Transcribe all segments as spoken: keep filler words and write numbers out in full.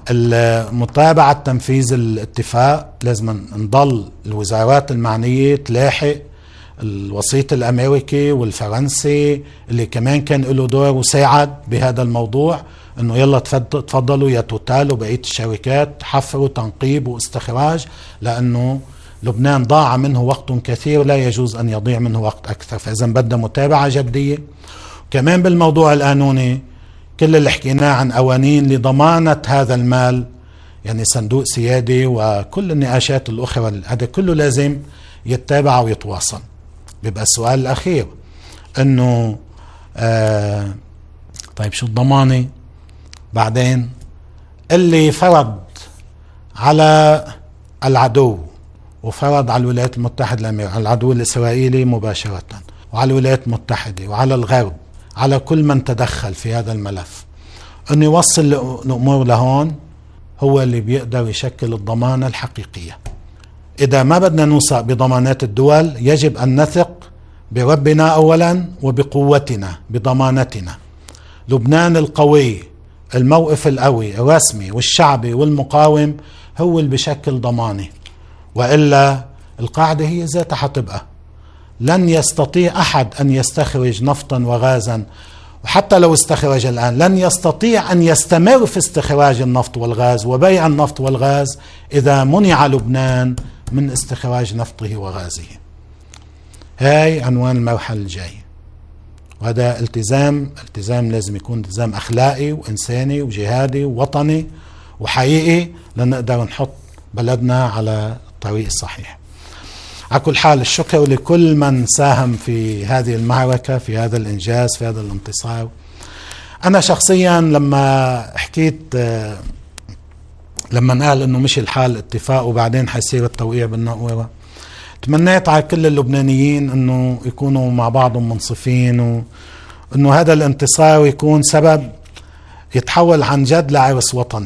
متابعة تنفيذ الاتفاق، لازم نضل الوزارات المعنية تلاحق الوسيط الأمريكي والفرنسي اللي كمان كان له دور وساعد بهذا الموضوع، انه يلا تفضلوا يا توتال وبقية الشركات حفروا تنقيب واستخراج، لأنه لبنان ضاع منه وقت كثير لا يجوز أن يضيع منه وقت أكثر. فإذا بدنا متابعة جدية. كمان بالموضوع القانوني كل اللي حكيناه عن قوانين لضمانة هذا المال، يعني صندوق سيادي وكل النقاشات الأخرى، هذا كله لازم يتابع ويتواصل. بيبقى السؤال الأخير أنه آه طيب شو الضمانة بعدين؟ اللي فرض على العدو وفرض على الولايات المتحدة الأمريكية، على العدو الإسرائيلي مباشرة، وعلى الولايات المتحدة وعلى الغرب، على كل من تدخل في هذا الملف، أنه يوصل الأمور لهون، هو اللي بيقدر يشكل الضمانة الحقيقية. إذا ما بدنا نوثق بضمانات الدول، يجب أن نثق بربنا أولا وبقوتنا بضمانتنا. لبنان القوي، الموقف القوي الرسمي والشعبي والمقاوم هو اللي بشكل ضمانة، وإلا القاعدة هي ذاتها حتبقى. لن يستطيع أحد أن يستخرج نفطا وغازا، وحتى لو استخرج الآن لن يستطيع أن يستمر في استخراج النفط والغاز وبيع النفط والغاز إذا منع لبنان من استخراج نفطه وغازه. هاي عنوان المرحلة الجاية، وهذا التزام التزام لازم يكون التزام أخلاقي وإنساني وجهادي ووطني وحقيقي لنقدر نحط بلدنا على الطريق الصحيح. على كل حال الشكر لكل من ساهم في هذه المعركة، في هذا الإنجاز، في هذا الانتصار. أنا شخصيا لما حكيت لما قال أنه مش الحال اتفاق وبعدين حيصير التوقيع بالنقورة، تمنيت على كل اللبنانيين أنه يكونوا مع بعضهم منصفين، وأنه هذا الانتصار يكون سبب يتحول عن جد لعرس وطني،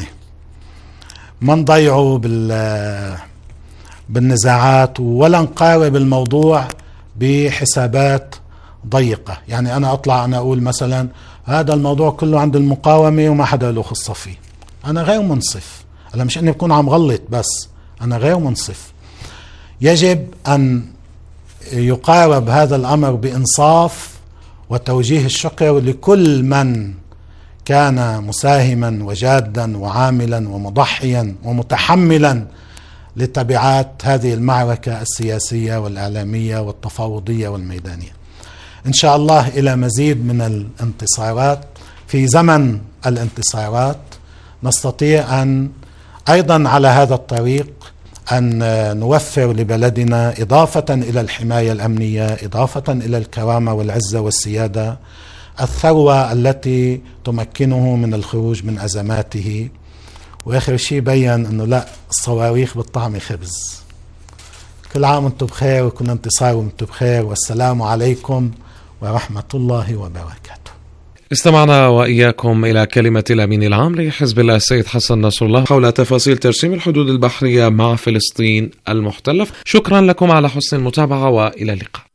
ما نضيعه بال بالنزاعات ولا نقارب الموضوع بحسابات ضيقة. يعني أنا أطلع أنا أقول مثلا هذا الموضوع كله عند المقاومة وما حدا له خصة فيه، أنا غير منصف. أنا مش أني بكون عم غلط، بس أنا غير منصف. يجب أن يقارب هذا الأمر بإنصاف وتوجيه الشكر لكل من كان مساهما وجادا وعاملا ومضحيا ومتحملا لتبعات هذه المعركة السياسية والإعلامية والتفاوضية والميدانية. إن شاء الله إلى مزيد من الانتصارات. في زمن الانتصارات نستطيع أن أيضا على هذا الطريق أن نوفر لبلدنا إضافة إلى الحماية الأمنية، إضافة إلى الكرامة والعزة والسيادة، الثروة التي تمكنه من الخروج من أزماته. وآخر شيء بيّن أنه لا، الصواريخ بالطعم خبز. كل عام وانتم بخير وكل انتصار وانتم بخير، والسلام عليكم ورحمة الله وبركاته. استمعنا وإياكم إلى كلمة الأمين العام لحزب الله السيد حسن نصر الله حول تفاصيل ترسيم الحدود البحرية مع فلسطين المحتلة. شكرا لكم على حسن المتابعة وإلى اللقاء.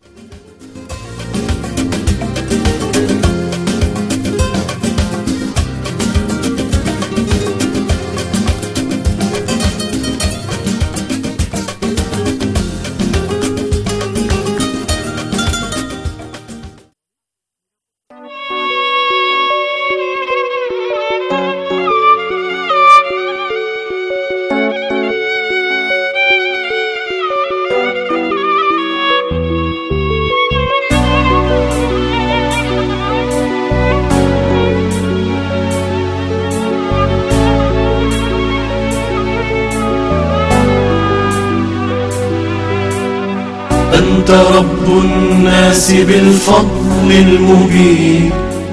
أنت رب الناس بالفضل المبين،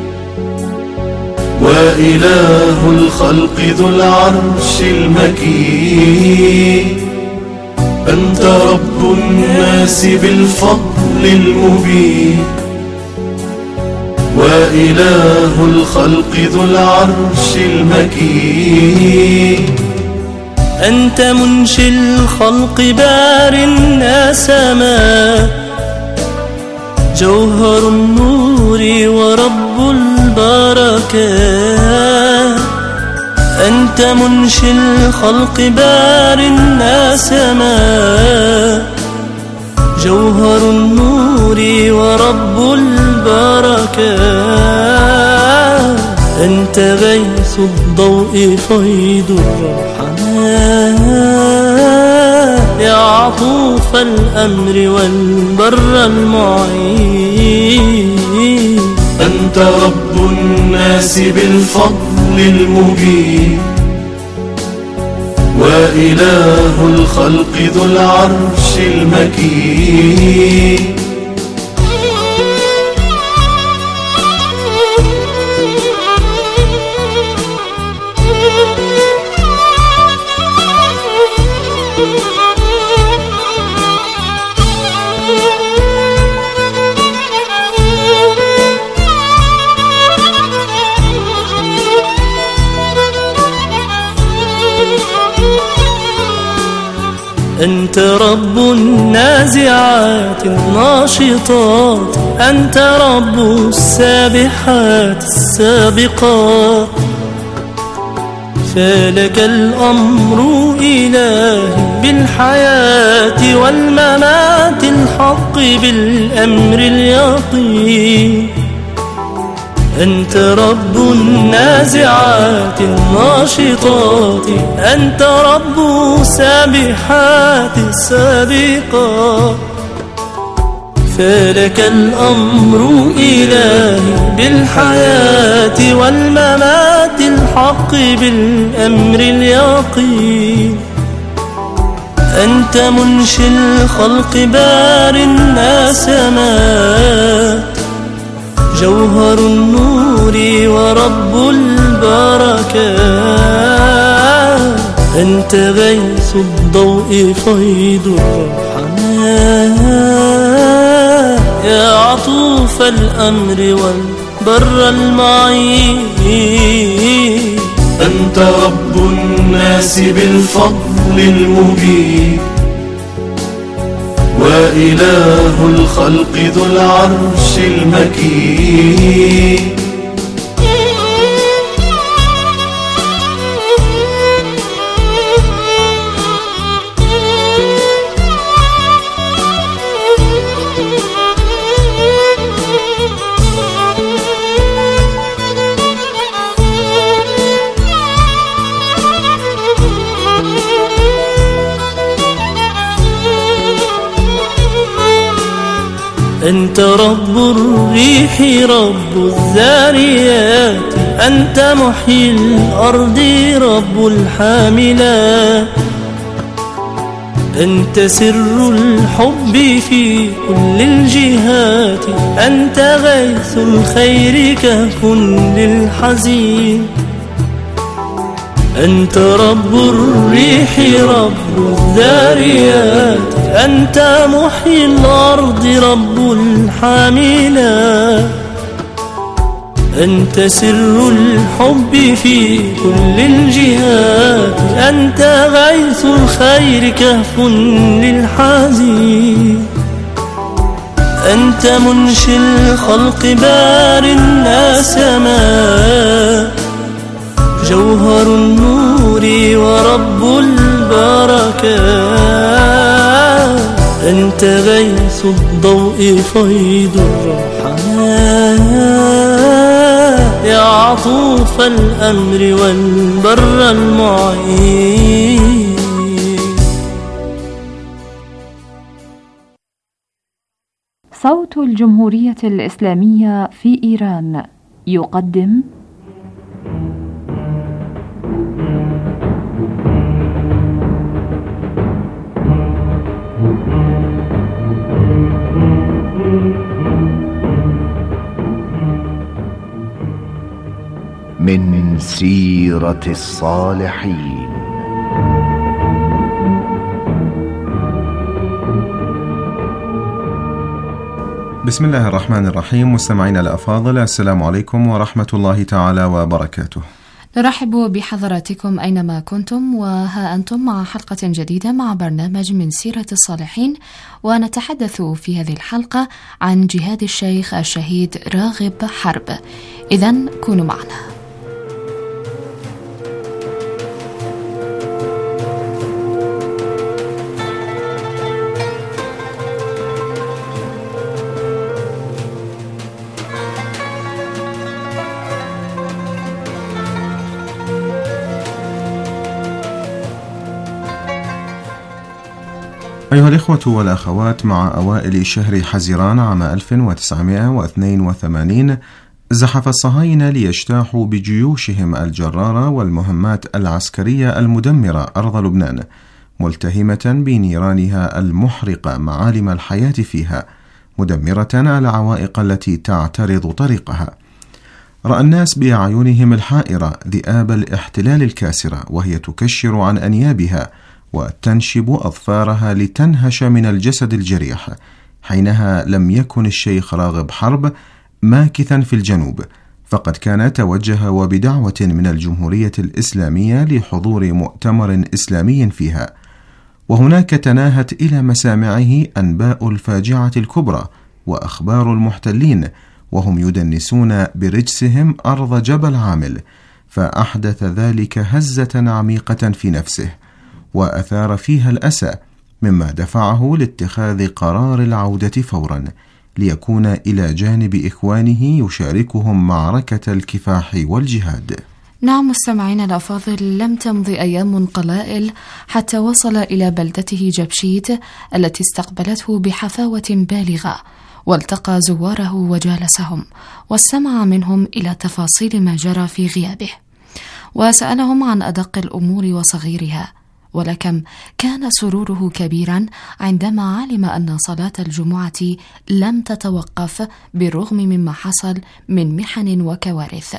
وإله الخلق ذو العرش المكين. أنت رب الناس بالفضل المبين، وإله الخلق ذو العرش المكين. أنت منشي الخلق بار النسماء، جوهر النور ورب البركات. أنت منشي الخلق بار الناس ما جوهر النور ورب البركات أنت غيث الضوء فيض الرحمن يا عطوف الأمر والبر المعين أنت رب الناس بالفضل المبين وإله الخلق ذو العرش المكين أنت رب النازعات الناشطات أنت رب السابحات السابقات فلك الأمر إلهي بالحياة والممات الحق بالأمر اليقين أنت رب النازعات الناشطات أنت رب السابحات السابقات فلك الأمر إلهي بالحياة والممات الحق بالأمر اليقين أنت منشي الخلق بار الناس ما جوهر النور ورب البركات أنت غيث الضوء فيض الرحمن يا عطوف الأمر والبر المعين أنت رب الناس بالفضل المبين وإله الخلق ذو العرش المكين أنت رب الريح رب الذاريات أنت محيي الأرض رب الحاملات أنت سر الحب في كل الجهات أنت غيث الخير كهف للحزين أنت رب الريح رب الذاريات أنت محيي الأرض رب الحاملات أنت سر الحب في كل الجهات أنت غيث الخير كهف للحزين أنت منشي الخلق بار الناس ما جوهر النور ورب البركات أنت غيث الضوء فيض الرحمن يا عطوف الأمر والبر المعين صوت الجمهورية الإسلامية في إيران يقدم من سيرة الصالحين. بسم الله الرحمن الرحيم. مستمعينا الأفاضل، السلام عليكم ورحمة الله تعالى وبركاته. نرحب بحضراتكم أينما كنتم، وها أنتم مع حلقة جديدة مع برنامج من سيرة الصالحين، ونتحدث في هذه الحلقة عن جهاد الشيخ الشهيد راغب حرب. إذن كونوا معنا. أيها الإخوة والأخوات، مع أوائل شهر حزيران عام ألف وتسعمائة واثنين وثمانين زحف الصهاينة ليجتاحوا بجيوشهم الجرارة والمهمات العسكرية المدمرة أرض لبنان، ملتهمة بنيرانها المحرقة معالم الحياة فيها، مدمرة العوائق التي تعترض طريقها. رأى الناس بأعينهم الحائرة ذئاب الاحتلال الكاسرة وهي تكشر عن أنيابها وتنشب أظفارها لتنهش من الجسد الجريح. حينها لم يكن الشيخ راغب حرب ماكثا في الجنوب، فقد كان توجه وبدعوة من الجمهورية الإسلامية لحضور مؤتمر إسلامي فيها، وهناك تناهت إلى مسامعه أنباء الفاجعة الكبرى وأخبار المحتلين وهم يدنسون برجسهم أرض جبل عامل، فأحدث ذلك هزة عميقة في نفسه وأثار فيها الأسى، مما دفعه لاتخاذ قرار العودة فورا ليكون إلى جانب إخوانه يشاركهم معركة الكفاح والجهاد. نعم مستمعين الأفاضل، لم تمض أيام قلائل حتى وصل إلى بلدته جبشيت التي استقبلته بحفاوة بالغة، والتقى زواره وجالسهم واستمع منهم إلى تفاصيل ما جرى في غيابه، وسألهم عن أدق الأمور وصغيرها. ولكم كان سروره كبيرا عندما علم أن صلاة الجمعة لم تتوقف بالرغم مما حصل من محن وكوارث.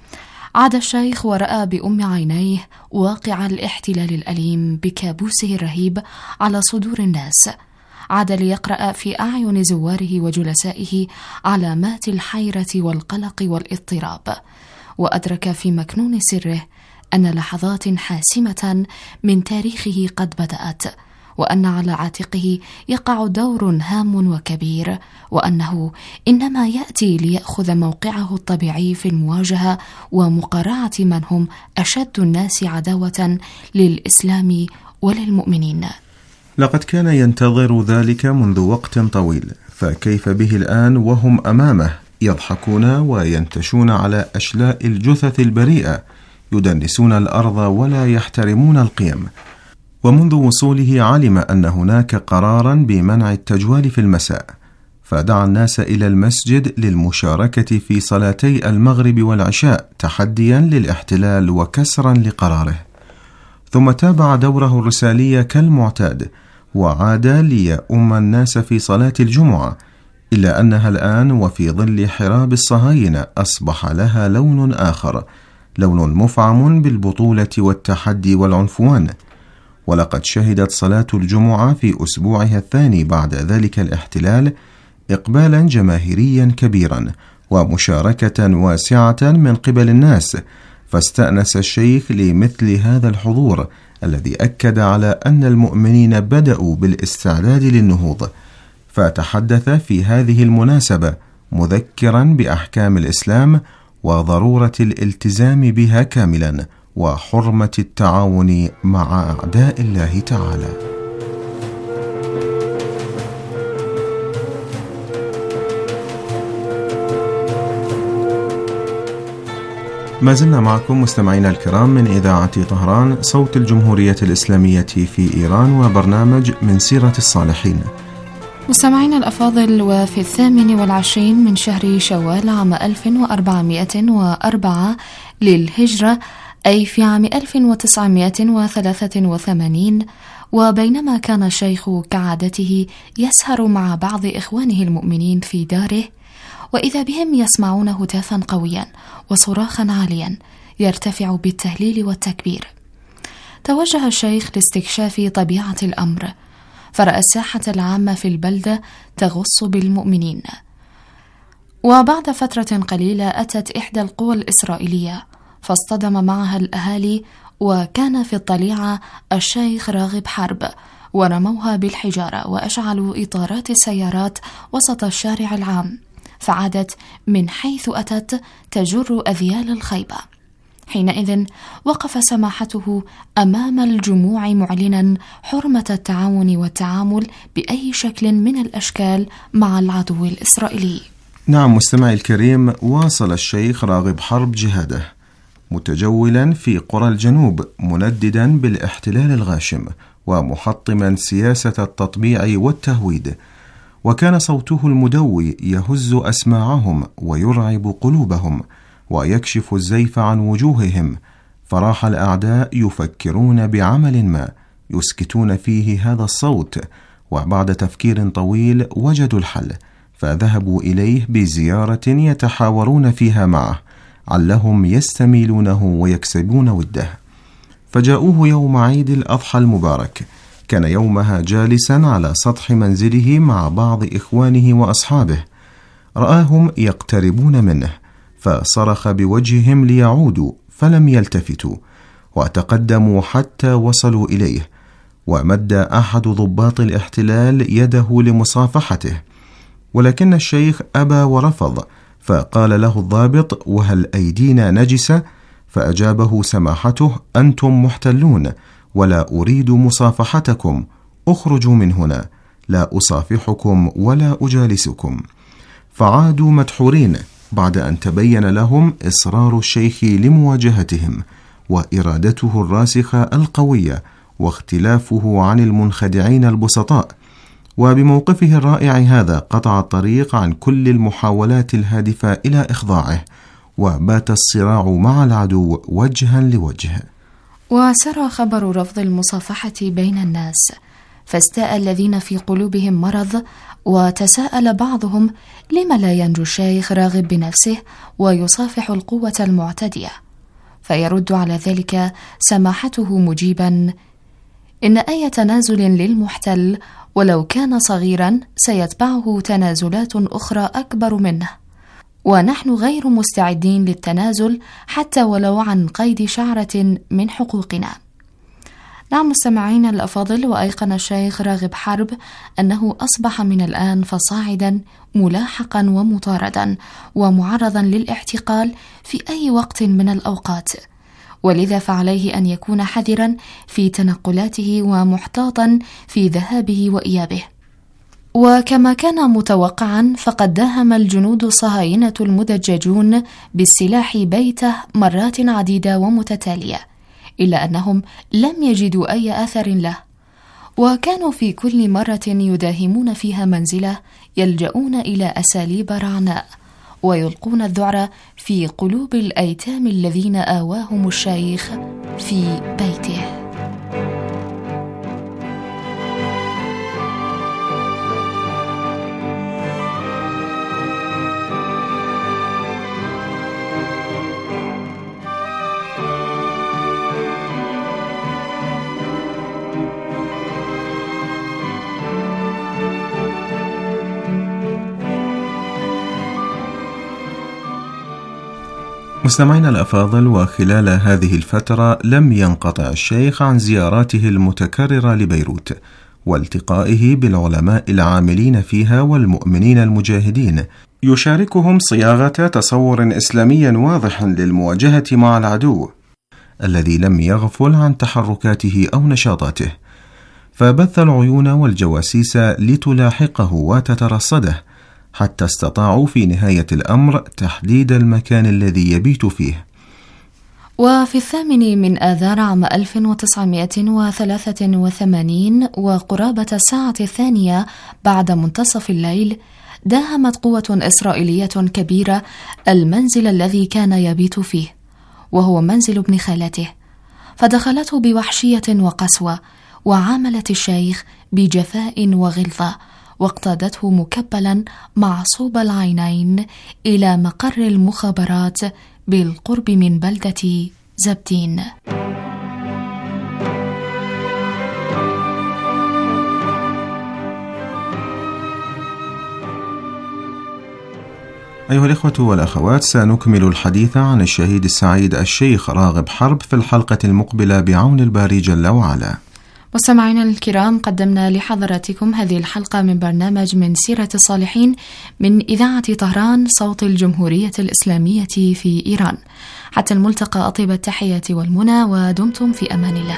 عاد الشيخ ورأى بأم عينيه واقع الاحتلال الأليم بكابوسه الرهيب على صدور الناس. عاد ليقرأ في أعين زواره وجلسائه علامات الحيرة والقلق والاضطراب، وأدرك في مكنون سره أن لحظات حاسمة من تاريخه قد بدأت، وأن على عاتقه يقع دور هام وكبير، وأنه إنما يأتي ليأخذ موقعه الطبيعي في المواجهة ومقارعة من هم أشد الناس عداوة للإسلام وللمؤمنين. لقد كان ينتظر ذلك منذ وقت طويل، فكيف به الآن وهم أمامه يضحكون وينتشون على أشلاء الجثث البريئة، يدنسون الأرض ولا يحترمون القيم. ومنذ وصوله علم أن هناك قرارا بمنع التجوال في المساء، فدعا الناس إلى المسجد للمشاركة في صلاتي المغرب والعشاء تحديا للاحتلال وكسرا لقراره. ثم تابع دوره الرسالي كالمعتاد وعاد ليؤم الناس في صلاة الجمعة، إلا أنها الآن وفي ظل حراب الصهاينة أصبح لها لون آخر، لون مفعم بالبطولة والتحدي والعنفوان. ولقد شهدت صلاة الجمعة في أسبوعها الثاني بعد ذلك الاحتلال إقبالا جماهيريا كبيرا ومشاركة واسعة من قبل الناس، فاستأنس الشيخ لمثل هذا الحضور الذي أكد على أن المؤمنين بدأوا بالاستعداد للنهوض. فتحدث في هذه المناسبة مذكرا بأحكام الإسلام وضرورة الالتزام بها كاملا وحرمة التعاون مع أعداء الله تعالى. ما زلنا معكم مستمعينا الكرام من إذاعة طهران صوت الجمهورية الإسلامية في إيران، وبرنامج من سيرة الصالحين. مستمعينا الأفاضل، وفي الثامن والعشرين من شهر شوال عام ألف وأربعمائة وأربعة للهجرة، أي في عام ألف وتسعمائة وثلاثة وثمانين، وبينما كان الشيخ كعادته يسهر مع بعض إخوانه المؤمنين في داره، وإذا بهم يسمعون هتافا قويا وصراخا عاليا يرتفع بالتهليل والتكبير. توجه الشيخ لاستكشاف طبيعة الأمر، فرأى الساحة العامة في البلدة تغص بالمؤمنين. وبعد فترة قليلة أتت إحدى القوى الإسرائيلية فاصطدم معها الأهالي، وكان في الطليعة الشيخ راغب حرب، ورموها بالحجارة وأشعلوا إطارات السيارات وسط الشارع العام، فعادت من حيث أتت تجر أذيال الخيبة. حينئذ وقف سماحته أمام الجموع معلنا حرمة التعاون والتعامل بأي شكل من الأشكال مع العدو الإسرائيلي. نعم مستمعي الكريم، واصل الشيخ راغب حرب جهاده متجولا في قرى الجنوب منددا بالاحتلال الغاشم، ومحطما سياسة التطبيع والتهويد، وكان صوته المدوي يهز أسماعهم ويرعب قلوبهم ويكشف الزيف عن وجوههم، فراح الأعداء يفكرون بعمل ما يسكتون فيه هذا الصوت، وبعد تفكير طويل وجدوا الحل، فذهبوا إليه بزيارة يتحاورون فيها معه علهم يستميلونه ويكسبون وده. فجاءوه يوم عيد الأضحى المبارك، كان يومها جالسا على سطح منزله مع بعض إخوانه وأصحابه، رآهم يقتربون منه فصرخ بوجههم ليعودوا، فلم يلتفتوا وتقدموا حتى وصلوا إليه، ومد أحد ضباط الاحتلال يده لمصافحته، ولكن الشيخ أبى ورفض، فقال له الضابط: وهل أيدينا نجسة؟ فأجابه سماحته: أنتم محتلون ولا أريد مصافحتكم، اخرجوا من هنا، لا أصافحكم ولا أجالسكم. فعادوا مدحورين بعد أن تبين لهم إصرار الشيخ لمواجهتهم وإرادته الراسخة القوية واختلافه عن المنخدعين البسطاء، وبموقفه الرائع هذا قطع الطريق عن كل المحاولات الهادفة إلى إخضاعه، وبات الصراع مع العدو وجها لوجه. وسرى خبر رفض المصافحة بين الناس، فاستاء الذين في قلوبهم مرض، وتساءل بعضهم: لم لا ينجو الشيخ راغب بنفسه ويصافح القوة المعتدية؟ فيرد على ذلك سماحته مجيبا: إن أي تنازل للمحتل ولو كان صغيرا سيتبعه تنازلات أخرى أكبر منه، ونحن غير مستعدين للتنازل حتى ولو عن قيد شعرة من حقوقنا. نعم مستمعين الأفاضل، وأيقن الشيخ راغب حرب أنه أصبح من الآن فصاعدا ملاحقا ومطاردا ومعرضا للاعتقال في أي وقت من الأوقات، ولذا فعليه أن يكون حذرا في تنقلاته ومحتاطا في ذهابه وإيابه. وكما كان متوقعا، فقد داهم الجنود الصهاينة المدججون بالسلاح بيته مرات عديدة ومتتالية، إلا أنهم لم يجدوا أي أثر له، وكانوا في كل مرة يداهمون فيها منزله يلجؤون إلى أساليب رعناء ويلقون الذعر في قلوب الأيتام الذين آواهم الشيخ في بيته. مستمعينا الأفاضل، وخلال هذه الفترة لم ينقطع الشيخ عن زياراته المتكررة لبيروت والتقائه بالعلماء العاملين فيها والمؤمنين المجاهدين، يشاركهم صياغة تصور إسلامي واضح للمواجهة مع العدو الذي لم يغفل عن تحركاته أو نشاطاته، فبث العيون والجواسيس لتلاحقه وتترصده، حتى استطاعوا في نهاية الأمر تحديد المكان الذي يبيت فيه. وفي الثامن من آذار عام ألف وتسعمائة وثلاثة وثمانين وقرابة الساعة الثانية بعد منتصف الليل، داهمت قوة إسرائيلية كبيرة المنزل الذي كان يبيت فيه، وهو منزل ابن خالته، فدخلته بوحشية وقسوة، وعاملت الشيخ بجفاء وغلظة، واقتادته مكبلا معصوب العينين إلى مقر المخابرات بالقرب من بلدة زبدين. أيها الإخوة والأخوات، سنكمل الحديث عن الشهيد السعيد الشيخ راغب حرب في الحلقة المقبلة بعون الباري جل وعلا. مستمعينا الكرام، قدمنا لحضراتكم هذه الحلقة من برنامج من سيرة الصالحين من إذاعة طهران، صوت الجمهورية الإسلامية في إيران. حتى الملتقى، أطيب التحيات والمنى، ودمتم في أمان الله.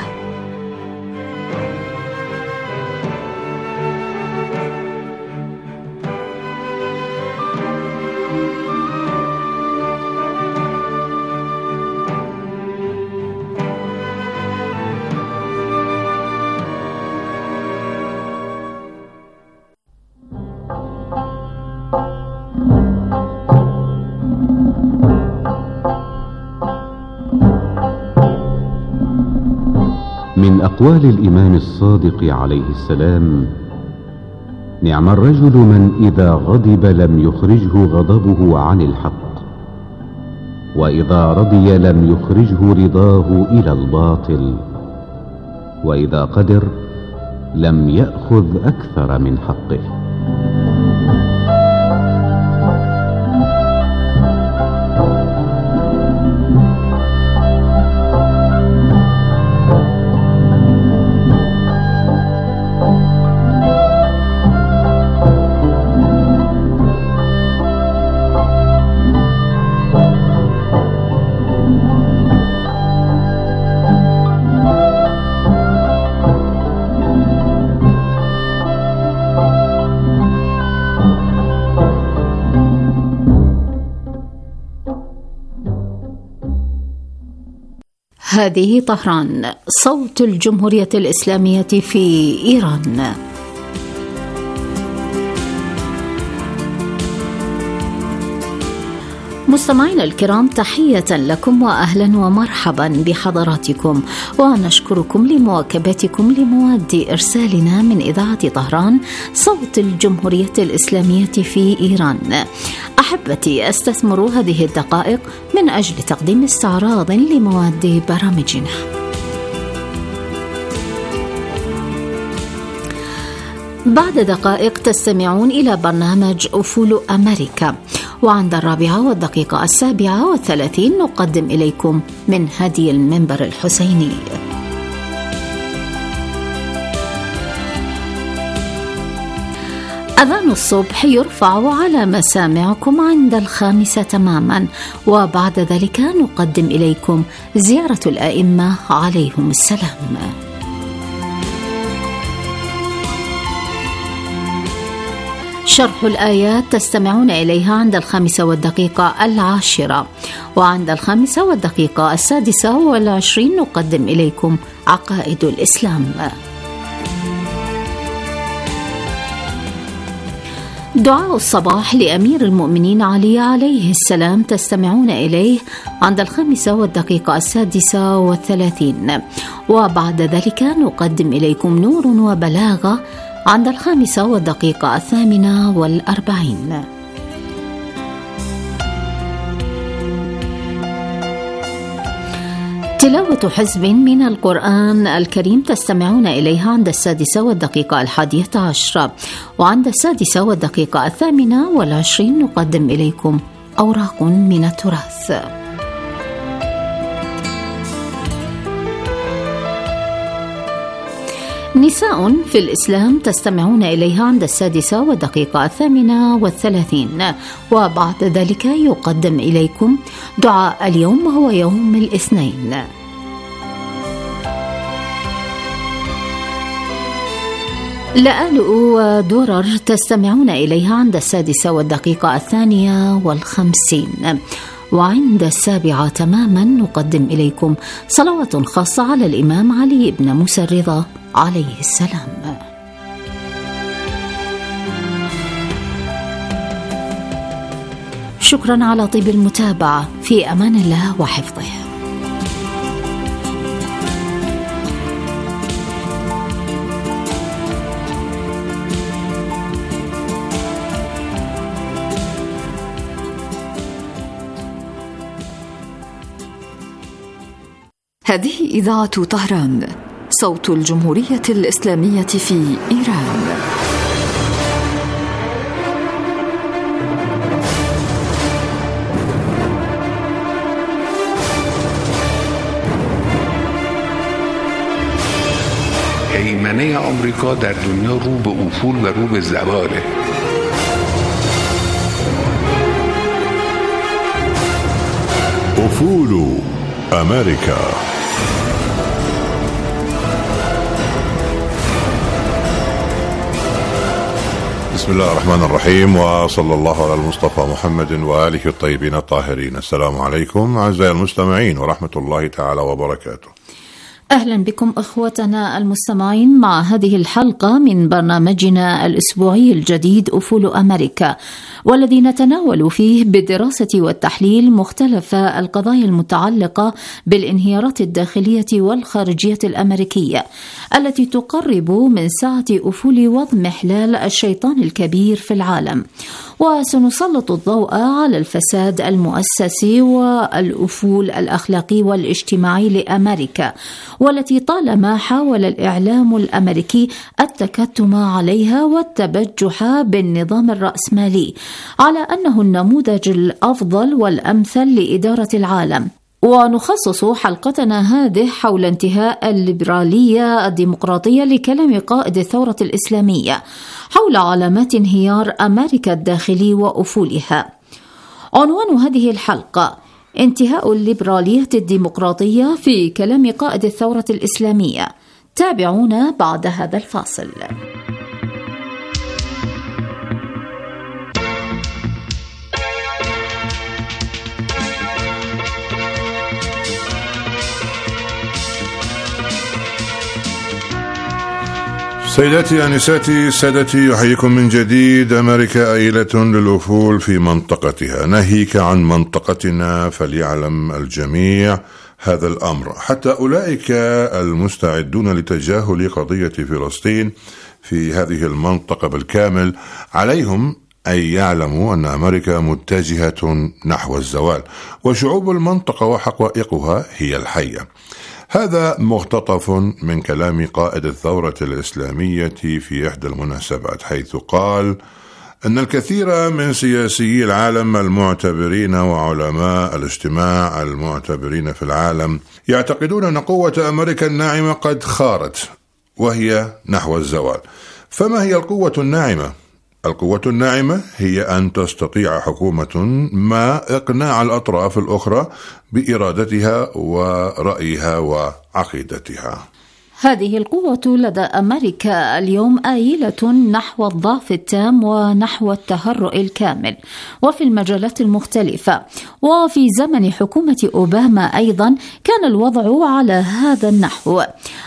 من أقوال الإمام الصادق عليه السلام: نعم الرجل من إذا غضب لم يخرجه غضبه عن الحق، وإذا رضي لم يخرجه رضاه إلى الباطل، وإذا قدر لم يأخذ أكثر من حقه. هذه طهران، صوت الجمهورية الإسلامية في إيران. مستمعينا الكرام، تحية لكم وأهلا ومرحبا بحضراتكم، ونشكركم لمواكبتكم لمواد إرسالنا من إذاعة طهران صوت الجمهورية الإسلامية في إيران. أحبتي، أستثمر هذه الدقائق من أجل تقديم استعراض لمواد برامجنا. بعد دقائق تستمعون إلى برنامج أفول أمريكا، وعند الرابعة والدقيقة السابعة والثلاثين نقدم إليكم من هدي المنبر الحسيني. أذان الصبح يرفع على مسامعكم عند الخامسة تماما، وبعد ذلك نقدم إليكم زيارة الأئمة عليهم السلام. شرح الآيات تستمعون إليها عند الخامسة والدقيقة العاشرة، وعند الخامسة والدقيقة السادسة والعشرين نقدم إليكم عقائد الإسلام. دعاء الصباح لأمير المؤمنين علي عليه السلام تستمعون إليه عند الخامسة والدقيقة السادسة والثلاثين، وبعد ذلك نقدم إليكم نور وبلاغة عند الخامسة والدقيقة الثامنة والأربعين. تلاوة حزب من القرآن الكريم تستمعون إليها عند السادسة والدقيقة الحادية عشرة، وعند السادسة والدقيقة الثامنة والعشرين نقدم إليكم أوراق من التراث. نساء في الإسلام تستمعون إليها عند السادسة والدقيقة الثامنة والثلاثين، وبعد ذلك يقدم إليكم دعاء اليوم هو يوم الاثنين. لآلؤ ودرر تستمعون إليها عند السادسة والدقيقة الثانية والخمسين، وعند السابعة تماما نقدم إليكم صلوات خاصة على الإمام علي بن موسى الرضا عليه السلام. شكرا على طيب المتابعة، في أمان الله وحفظه. هذه إذاعة طهران صوت الجمهورية الإسلامية في إيران. هیمنه آمریکا در دنیا رو به افول و رو به زواله. أفول أمريكا. بسم الله الرحمن الرحيم، وصلى الله على المصطفى محمد وآله الطيبين الطاهرين. السلام عليكم أعزائي المستمعين ورحمة الله تعالى وبركاته. أهلا بكم أخوتنا المستمعين مع هذه الحلقة من برنامجنا الأسبوعي الجديد أفول أمريكا، والذي نتناول فيه بالدراسة والتحليل مختلف القضايا المتعلقة بالانهيارات الداخلية والخارجية الأمريكية التي تقرب من ساعة أفول وضم حلال الشيطان الكبير في العالم. وسنسلط الضوء على الفساد المؤسسي والأفول الأخلاقي والاجتماعي لأمريكا، والتي طالما حاول الإعلام الأمريكي التكتم عليها والتبجح بالنظام الرأسمالي على أنه النموذج الأفضل والأمثل لإدارة العالم. ونخصص حلقتنا هذه حول انتهاء الليبرالية الديمقراطية لكلام قائد الثورة الإسلامية حول علامات انهيار أمريكا الداخلي وأفولها. عنوان هذه الحلقة: انتهاء الليبرالية الديمقراطية في كلام قائد الثورة الإسلامية. تابعونا بعد هذا الفاصل. سيداتي أنساتي سادتي، يحييكم من جديد. أمريكا أيلة للأفول في منطقتها، ناهيك عن منطقتنا فليعلم الجميع هذا الأمر، حتى أولئك المستعدون لتجاهل قضية فلسطين في هذه المنطقة بالكامل عليهم أن يعلموا أن أمريكا متجهة نحو الزوال، وشعوب المنطقة وحقائقها هي الحية. هذا مختطف من كلام قائد الثورة الإسلامية في إحدى المناسبات، حيث قال أن الكثير من سياسيي العالم المعتبرين وعلماء الاجتماع المعتبرين في العالم يعتقدون أن قوة أمريكا الناعمة قد خارت وهي نحو الزوال. فما هي القوة الناعمة؟ القوة الناعمة هي أن تستطيع حكومة ما إقناع الأطراف الأخرى بإرادتها ورأيها وعقيدتها. هذه القوة لدى أمريكا اليوم آيلة نحو الضعف التام ونحو التهرؤ الكامل، وفي المجالات المختلفة. وفي زمن حكومة أوباما أيضا كان الوضع على هذا النحو،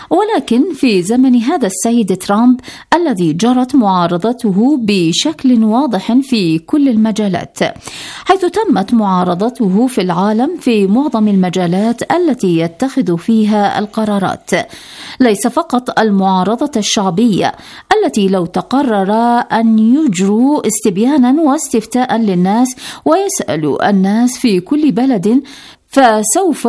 ولكن في زمن هذا السيد ترامب الذي جرت معارضته بشكل واضح في كل المجالات، حيث تمت معارضته في العالم في معظم المجالات التي يتخذ فيها القرارات. ليس فقط المعارضة الشعبية التي لو تقرر أن يجروا استبيانا واستفتاء للناس ويسألوا الناس في كل بلد فسوف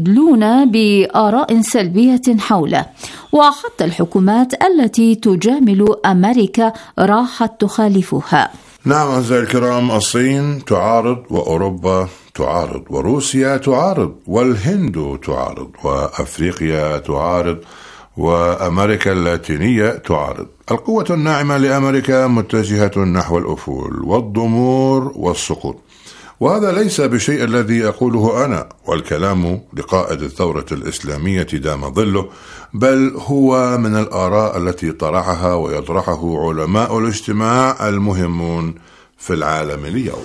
يدلون بآراء سلبية حوله، وحتى الحكومات التي تجامل أمريكا راحت تخالفها. نعم أعزائي الكرام، الصين تعارض، وأوروبا تعارض، وروسيا تعارض، والهند تعارض، وأفريقيا تعارض، وأمريكا اللاتينية تعارض. القوة الناعمة لأمريكا متجهة نحو الأفول والضمور والسقوط، وهذا ليس بشيء الذي أقوله أنا والكلام لقائد الثورة الإسلامية دام ظله، بل هو من الآراء التي طرحها ويطرحه علماء الاجتماع المهمون في العالم اليوم.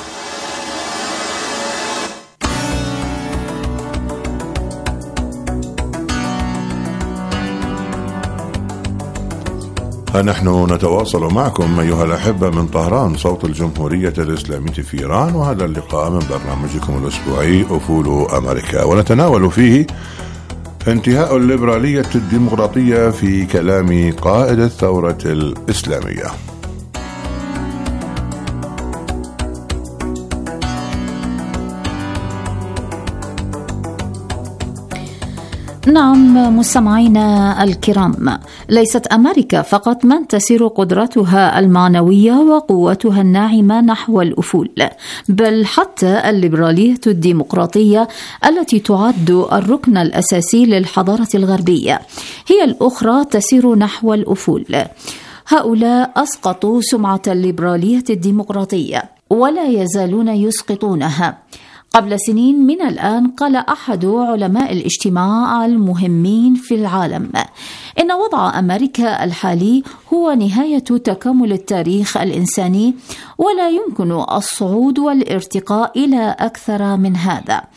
نحن نتواصل معكم أيها الأحبة من طهران، صوت الجمهورية الإسلامية في إيران، وهذا اللقاء من برنامجكم الأسبوعي أفول أمريكا، ونتناول فيه انتهاء الليبرالية الديمقراطية في كلام قائد الثورة الإسلامية. نعم مستمعينا الكرام، ليست أمريكا فقط من تسير قدرتها المعنوية وقوتها الناعمة نحو الأفول، بل حتى الليبرالية الديمقراطية التي تعد الركن الأساسي للحضارة الغربية هي الأخرى تسير نحو الأفول. هؤلاء أسقطوا سمعة الليبرالية الديمقراطية ولا يزالون يسقطونها. قبل سنين من الآن قال أحد علماء الاجتماع المهمين في العالم إن وضع أمريكا الحالي هو نهاية تكامل التاريخ الإنساني، ولا يمكن الصعود والارتقاء إلى أكثر من هذا.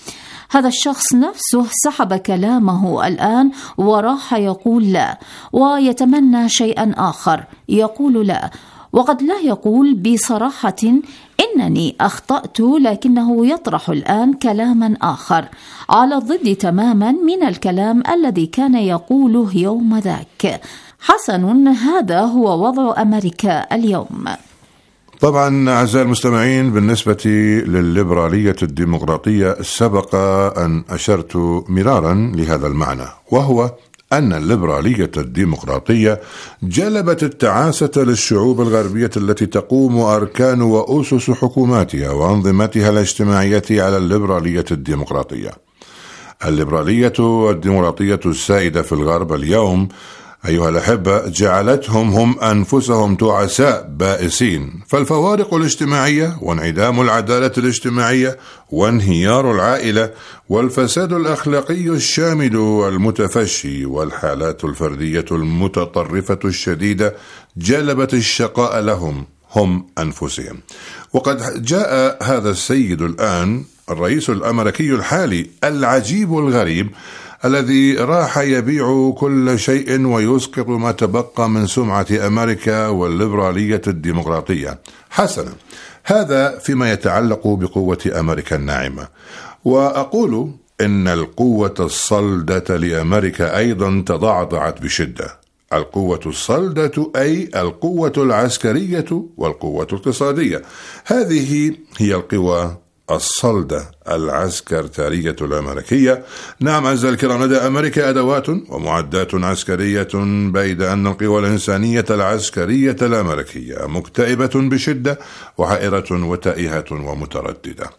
هذا الشخص نفسه سحب كلامه الآن وراح يقول لا، ويتمنى شيئا آخر يقول لا، وقد لا يقول بصراحة إنني أخطأت، لكنه يطرح الآن كلاما آخر على الضد تماما من الكلام الذي كان يقوله يوم ذاك. حسن، هذا هو وضع أمريكا اليوم. طبعا أعزائي المستمعين، بالنسبة للليبرالية الديمقراطية سبق أن أشرت مرارا لهذا المعنى، وهو أن الليبرالية الديمقراطية جلبت التعاسة للشعوب الغربية التي تقوم أركان وأسس حكوماتها وأنظمتها الاجتماعية على الليبرالية الديمقراطية. الليبرالية الديمقراطية السائدة في الغرب اليوم أيها الأحبة جعلتهم هم أنفسهم تعساء بائسين، فالفوارق الاجتماعية وانعدام العدالة الاجتماعية وانهيار العائلة والفساد الأخلاقي الشامل المتفشي والحالات الفردية المتطرفة الشديدة جلبت الشقاء لهم هم أنفسهم. وقد جاء هذا السيد الآن الرئيس الأمريكي الحالي العجيب الغريب الذي راح يبيع كل شيء ويسقط ما تبقى من سمعة أمريكا والليبرالية الديمقراطية. حسنا، هذا فيما يتعلق بقوة أمريكا الناعمة، وأقول إن القوة الصلدة لأمريكا أيضا تضعضعت بشدة. القوة الصلدة أي القوة العسكرية والقوة الاقتصادية، هذه هي القوى الصلدة العسكرتارية الأمريكية. نعم أعزائي الكرام، لدى أمريكا أدوات ومعدات عسكرية، بيد أن القوى الإنسانية العسكرية الأمريكية مكتئبة بشدة وحائرة وتائهة ومترددة.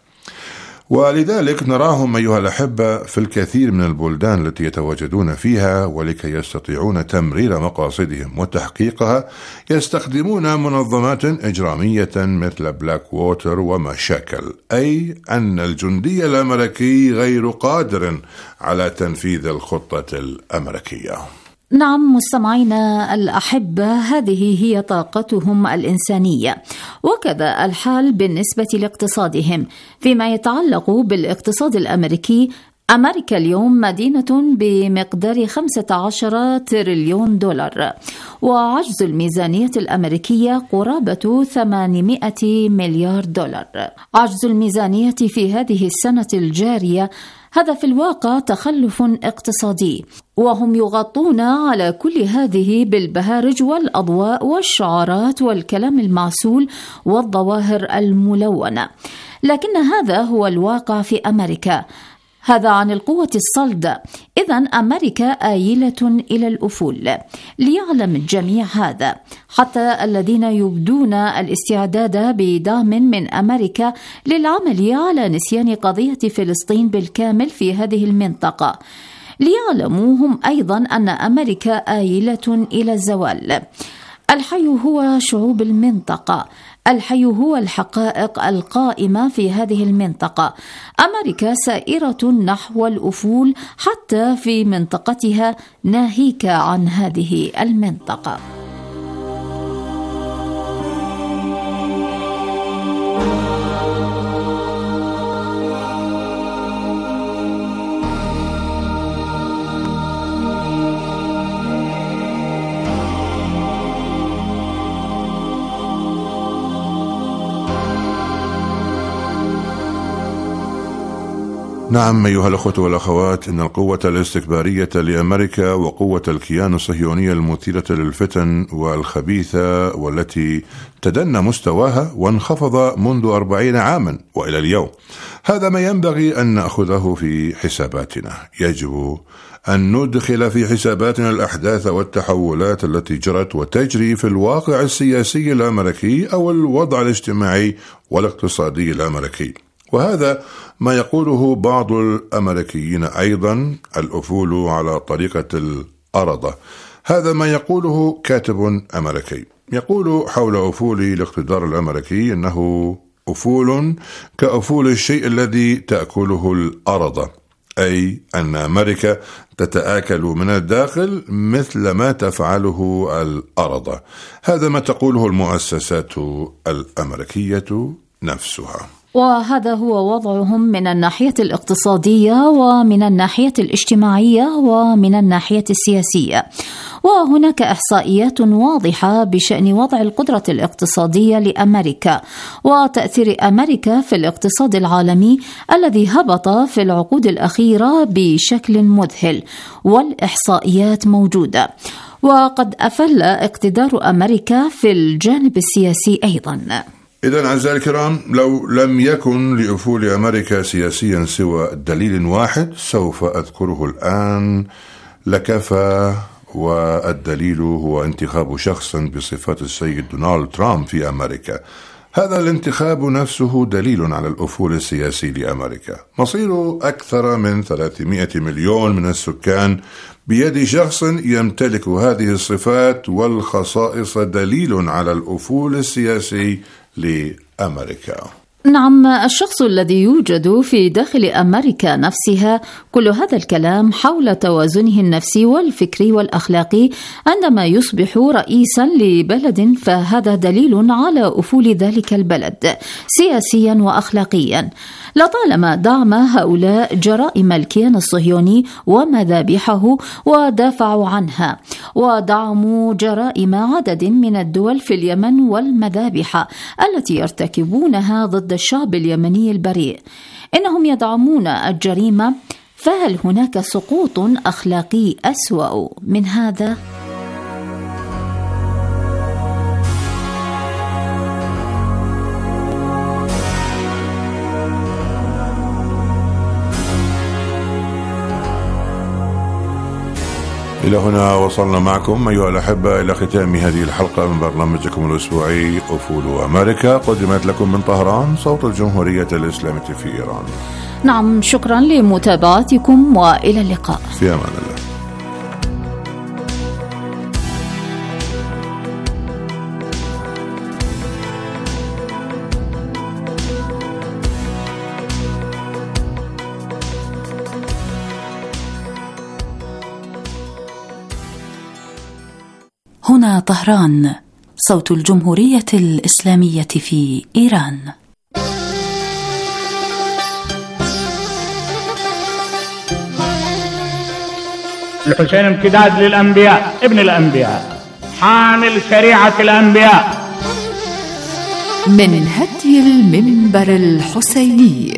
ولذلك نراهم أيها الأحبة في الكثير من البلدان التي يتواجدون فيها، ولكي يستطيعون تمرير مقاصدهم وتحقيقها يستخدمون منظمات إجرامية مثل بلاك ووتر ومشاكل، أي أن الجندي الأمريكي غير قادر على تنفيذ الخطة الأمريكية. نعم مستمعينا الأحبة، هذه هي طاقتهم الإنسانية، وكذا الحال بالنسبة لاقتصادهم. فيما يتعلق بالاقتصاد الأمريكي، أمريكا اليوم مدينة بمقدار خمسة عشر تريليون دولار، وعجز الميزانية الأمريكية قرابة ثمانمائة مليار دولار. عجز الميزانية في هذه السنة الجارية هذا في الواقع تخلف اقتصادي، وهم يغطون على كل هذه بالبهارج والأضواء والشعارات والكلام المعسول والظواهر الملونة، لكن هذا هو الواقع في أمريكا. هذا عن القوة الصلدة. إذن أمريكا آيلة إلى الأفول. ليعلم الجميع هذا، حتى الذين يبدون الاستعداد بدعم من أمريكا للعمل على نسيان قضية فلسطين بالكامل في هذه المنطقة. ليعلموا هم أيضا أن أمريكا آيلة إلى الزوال. الحي هو شعوب المنطقة، الحي هو الحقائق القائمة في هذه المنطقة. أمريكا سائرة نحو الأفول حتى في منطقتها، ناهيك عن هذه المنطقة. نعم أيها الأخوة والأخوات، إن القوة الاستكبارية لأمريكا وقوة الكيان الصهيوني المثيرة للفتن والخبيثة والتي تدنى مستواها وانخفض منذ أربعين عاما وإلى اليوم، هذا ما ينبغي أن نأخذه في حساباتنا. يجب أن ندخل في حساباتنا الأحداث والتحولات التي جرت وتجري في الواقع السياسي الأمريكي أو الوضع الاجتماعي والاقتصادي الأمريكي. وهذا ما يقوله بعض الأمريكيين أيضا الأفول على طريقة الأرضة. هذا ما يقوله كاتب أمريكي يقول حول أفول الاقتدار الأمريكي أنه أفول كأفول الشيء الذي تأكله الأرض، أي أن أمريكا تتآكل من الداخل مثل ما تفعله الأرض. هذا ما تقوله المؤسسات الأمريكية نفسها. وهذا هو وضعهم من الناحية الاقتصادية ومن الناحية الاجتماعية ومن الناحية السياسية. وهناك إحصائيات واضحة بشأن وضع القدرة الاقتصادية لأمريكا وتأثير أمريكا في الاقتصاد العالمي الذي هبط في العقود الأخيرة بشكل مذهل، والإحصائيات موجودة. وقد أفل اقتدار أمريكا في الجانب السياسي أيضا. إذن أعزائي الكرام، لو لم يكن لأفول أمريكا سياسيا سوى دليل واحد سوف أذكره الآن لكفى، والدليل هو انتخاب شخص بصفات السيد دونالد ترامب في أمريكا. هذا الانتخاب نفسه دليل على الأفول السياسي لأمريكا. مصير أكثر من ثلاثمائة مليون من السكان بيد شخص يمتلك هذه الصفات والخصائص دليل على الأفول السياسي لأمريكا. نعم، الشخص الذي يوجد في داخل أمريكا نفسها. كل هذا الكلام حول توازنه النفسي والفكري والأخلاقي عندما يصبح رئيسا لبلد، فهذا دليل على أفول ذلك البلد سياسيا وأخلاقيا. لطالما دعم هؤلاء جرائم الكيان الصهيوني ومذابحه ودافعوا عنها، ودعموا جرائم عدد من الدول في اليمن والمذابح التي يرتكبونها ضد الشعب اليمني البريء. إنهم يدعمون الجريمة، فهل هناك سقوط أخلاقي أسوأ من هذا؟ إلى هنا وصلنا معكم أيها الأحبة إلى ختام هذه الحلقة من برنامجكم الأسبوعي أفول أمريكا، قدمت لكم من طهران صوت الجمهورية الإسلامية في إيران. نعم، شكرا لمتابعتكم وإلى اللقاء في أمان الله. هنا طهران، صوت الجمهورية الإسلامية في إيران. الحسين امتداد للأنبياء، ابن الأنبياء، حامل شريعة الأنبياء. من هدي المنبر الحسيني.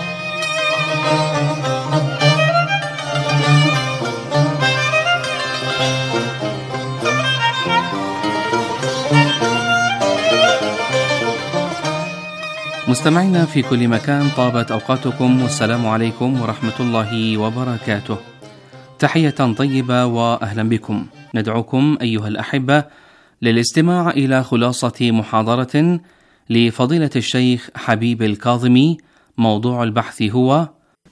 مستمعينا في كل مكان، طابت أوقاتكم والسلام عليكم ورحمة الله وبركاته. تحية طيبة وأهلا بكم. ندعوكم أيها الأحبة للاستماع إلى خلاصة محاضرة لفضيلة الشيخ حبيب الكاظمي. موضوع البحث هو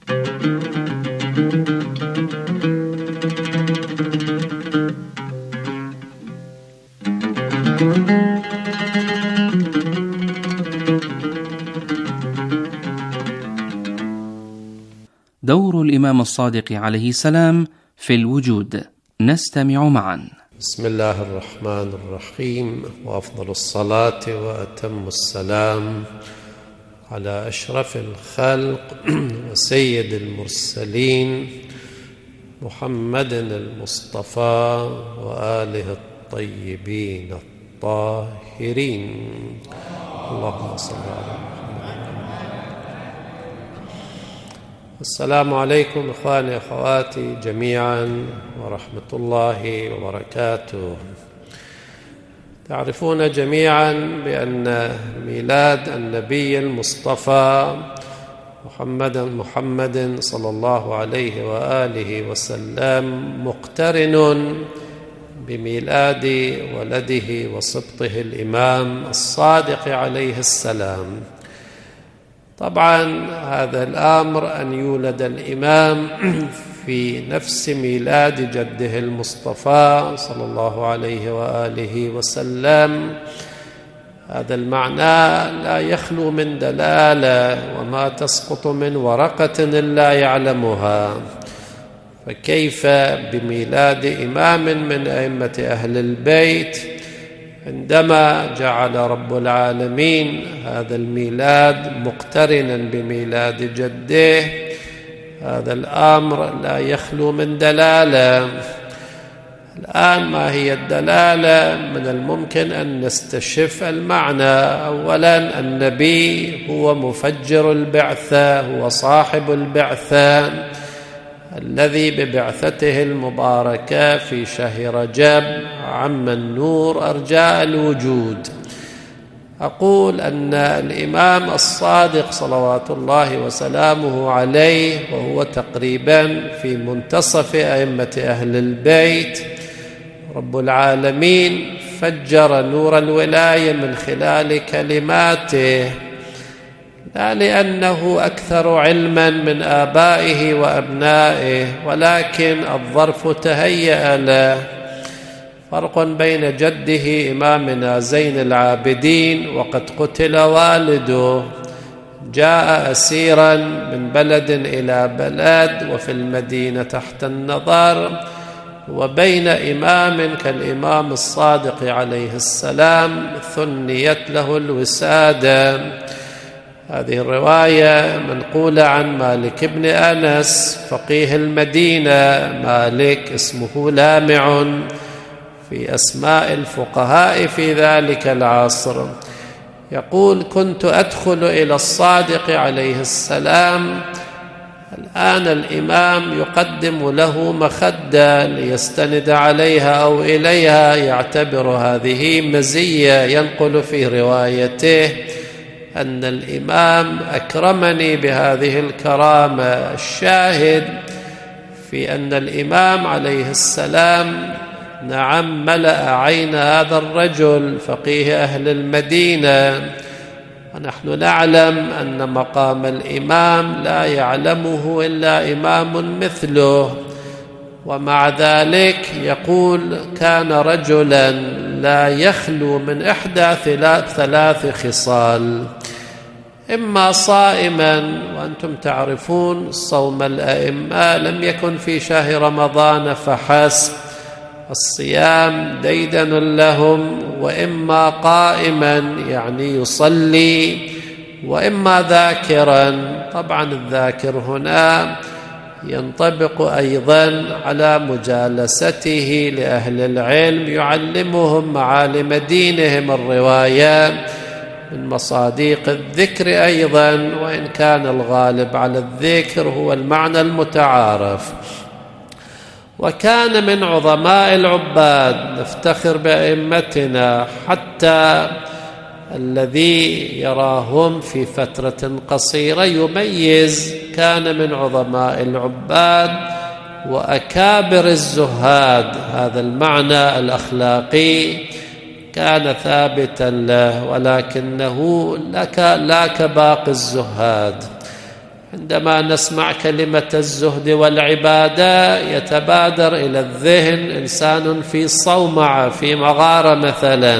دور الإمام الصادق عليه السلام في الوجود. نستمع معا. بسم الله الرحمن الرحيم، وأفضل الصلاة وأتم السلام على أشرف الخلق وسيد المرسلين محمد المصطفى وآله الطيبين الطاهرين. اللهم صل على محمد. السلام عليكم إخواني أخواتي جميعا ورحمة الله وبركاته. تعرفون جميعا بأن ميلاد النبي المصطفى محمد محمد صلى الله عليه وآله وسلم مقترن بميلاد ولده وسبطه الإمام الصادق عليه السلام. طبعا هذا الأمر أن يولد الإمام في نفس ميلاد جده المصطفى صلى الله عليه وآله وسلم، هذا المعنى لا يخلو من دلالة، وما تسقط من ورقة إلا يعلمها. فكيف بميلاد إمام من أئمة أهل البيت عندما جعل رب العالمين هذا الميلاد مقترنا بميلاد جده، هذا الأمر لا يخلو من دلالة. الآن ما هي الدلالة؟ من الممكن أن نستشف المعنى. أولا، النبي هو مفجر البعثة، هو صاحب البعثة الذي ببعثته المباركة في شهر رجب عم النور أرجاء الوجود. أقول أن الإمام الصادق صلوات الله وسلامه عليه، وهو تقريبا في منتصف أئمة أهل البيت، رب العالمين فجر نور الولاية من خلال كلماته، لا لأنه أكثر علما من آبائه وأبنائه، ولكن الظرف تهيأ له. فرق بين جده إمامنا زين العابدين وقد قتل والده، جاء أسيرا من بلد إلى بلد وفي المدينة تحت النظر، وبين إمام كالإمام الصادق عليه السلام ثنيت له الوسادة. هذه الرواية منقولة عن مالك بن أنس فقيه المدينة. مالك اسمه لامع في أسماء الفقهاء في ذلك العصر. يقول: كنت أدخل إلى الصادق عليه السلام، الآن الإمام يقدم له مخدة ليستند عليها أو إليها، يعتبر هذه مزية. ينقل في روايته أن الإمام أكرمني بهذه الكرامة. الشاهد في أن الإمام عليه السلام نعم ملأ عين هذا الرجل فقيه أهل المدينة، ونحن نعلم أن مقام الإمام لا يعلمه إلا إمام مثله، ومع ذلك يقول: كان رجلا لا يخلو من إحدى ثلاث خصال: إما صائما، وأنتم تعرفون صوم الأئمة لم يكن في شهر رمضان فحسب، الصيام ديدن لهم، وإما قائما يعني يصلي، وإما ذاكرا. طبعا الذاكر هنا ينطبق أيضا على مجالسته لأهل العلم، يعلمهم معالم دينهم. الرواية من مصاديق الذكر أيضا، وإن كان الغالب على الذكر هو المعنى المتعارف. وكان من عظماء العباد، نفتخر بأئمتنا، حتى الذي يراهم في فترة قصيرة يميز، كان من عظماء العباد وأكابر الزهاد. هذا المعنى الأخلاقي كان ثابتا له، ولكنه لك لا كباقي الزهاد. عندما نسمع كلمة الزهد والعبادة يتبادر إلى الذهن إنسان في صومعة في مغارة مثلا.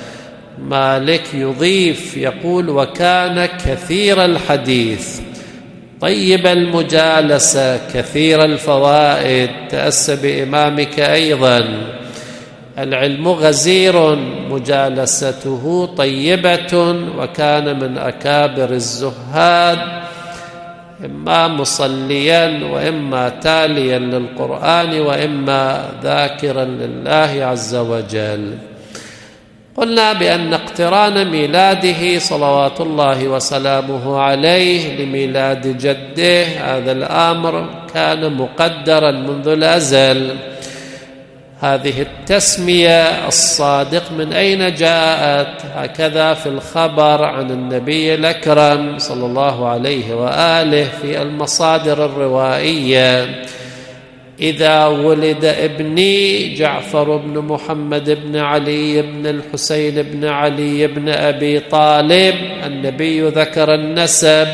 مالك يضيف يقول: وكان كثير الحديث طيب المجالسة كثير الفوائد. تأسى بإمامك أيضا، العلم غزير مجالسته طيبة، وكان من أكابر الزهاد، إما مصليا وإما تاليا للقرآن وإما ذاكرا لله عز وجل. قلنا بأن اقتران ميلاده صلوات الله وسلامه عليه لميلاد جده، هذا الأمر كان مقدرا منذ الأزل. هذه التسمية الصادق من أين جاءت؟ هكذا في الخبر عن النبي الأكرم صلى الله عليه وآله في المصادر الروائية: إذا ولد ابني جعفر بن محمد بن علي بن الحسين بن علي بن أبي طالب، النبي ذكر النسب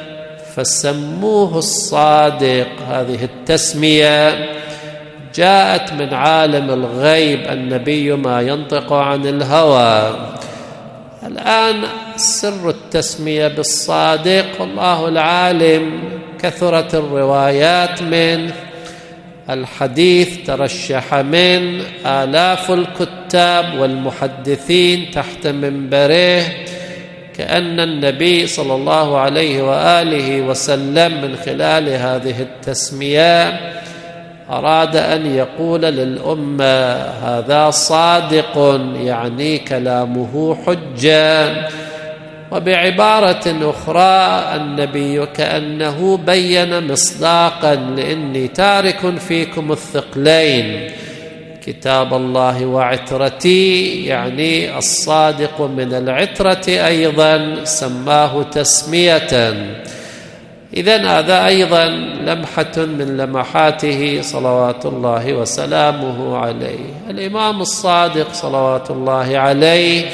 فسموه الصادق. هذه التسمية جاءت من عالم الغيب، النبي ما ينطق عن الهوى. الآن سر التسمية بالصادق الله العالم، كثرت الروايات منه، الحديث ترشح من آلاف الكتاب والمحدثين تحت منبره، كأن النبي صلى الله عليه وآله وسلم من خلال هذه التسمية أراد أن يقول للأمة هذا صادق، يعني كلامه حجة. وبعبارة أخرى النبي كأنه بين مصداقا لإني تارك فيكم الثقلين كتاب الله وعترتي، يعني الصادق من العترة أيضا سماه تسمية. إذن هذا أيضا لمحة من لمحاته صلوات الله وسلامه عليه. الإمام الصادق صلوات الله عليه